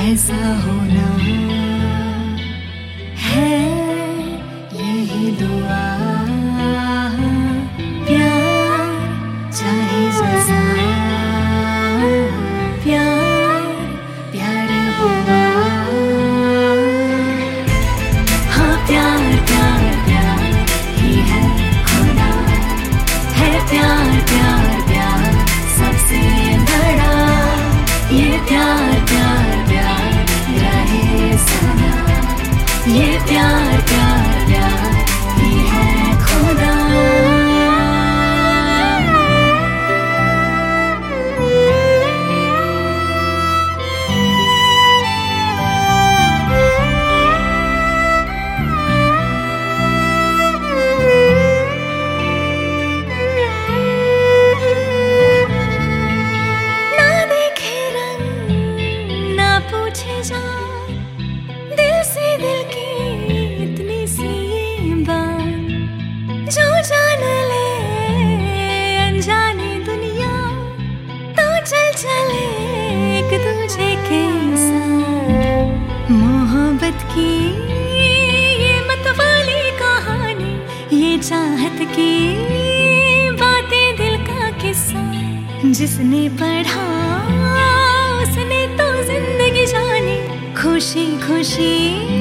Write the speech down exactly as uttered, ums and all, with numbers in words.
ऐसा होना है यही दुआ, प्यार चाहे जैसा प्यार प्यार हुआ। हाँ प्यार प्यार प्यार ही है खुदा, है प्यार प्यार प्यार सबसे बड़ा, ये प्यार प्यार प्यार रहे सदा, ये प्यार प्यार प्यार ही है खुदा। पूछे जा दिल से दिल की इतनी सी बात, जो जान ले अनजानी दुनिया, तो चल चले एक दूजे के साथ। मोहब्बत की ये मतवाली कहानी, ये चाहत की बातें, दिल का किस्सा, जिसने पढ़ा उसने तो जिंदगी जानी, खुशी खुशी